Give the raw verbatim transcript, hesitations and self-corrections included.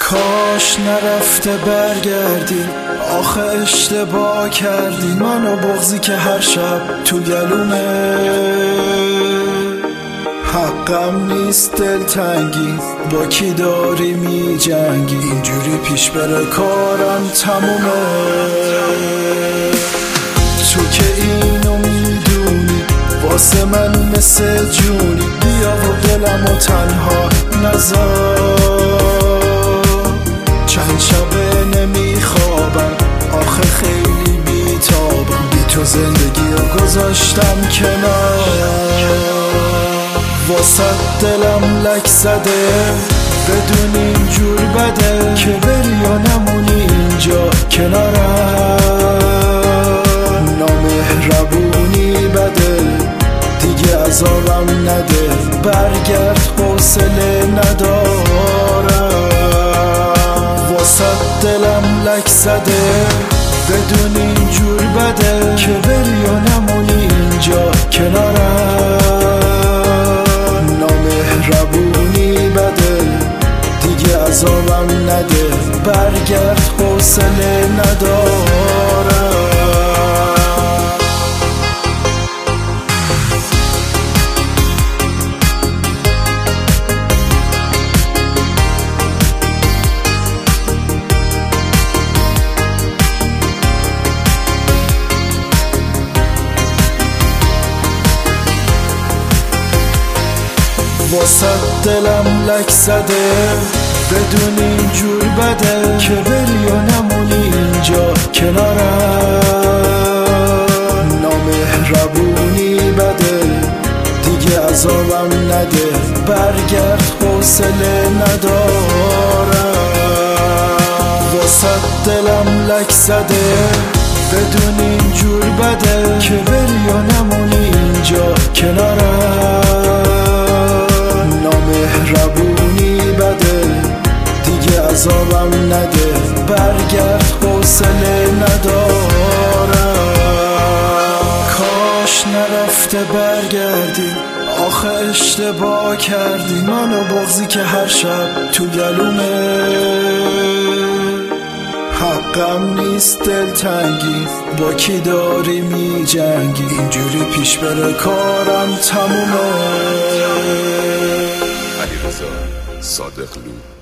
کاش نرفته برگردی، آخه اشتباه کردی. منو بغضی که هر شب تو گلومه، حقم نیست دلتنگی. با کی داری می جنگی؟ اینجوری پیش بره کارم تمومه. تو که اینو میدونی واسه من مثل جونی، بیا و دلمو تنها نذار. چند شبه نمیخوابم، آخه خیلی بیتابم. بی تو زندگی رو گذاشتم کنار. واسه دلم لک زده، بدون اینجور بده که بری یا نمونی اینجا کنارم. نامهربونی بده، دیگه عذابم نده. برگرد حوصله ندارم. واسه دلم لک زده، بدون اینجور بده که بری یا نمونی اینجا کنارم. نامهربونی بده، دیگه عذابم نده. برگرد حوصله ندارم. واسه دلم لک زده، بدون اینجور بده که بری و نمونی اینجا کنارم. نامهربونی بده، دیگه عذابم نده. برگرد حوصله ندارم. واسه دلم لک زده، بدون اینجور بده که بری و نمونی اینجا کنارم. نامهربونی بده، دیگه عذابم نده. برگرد حوصله ندارم. کاش نرفته برگردی، آخه اشتباه کردی. منو بغضی که هر شب تو گلومه، حقم نیست دلتنگی. با کی داری می جنگی؟ اینجوری پیش بره کارم تمومه. علیرضا صادقلو.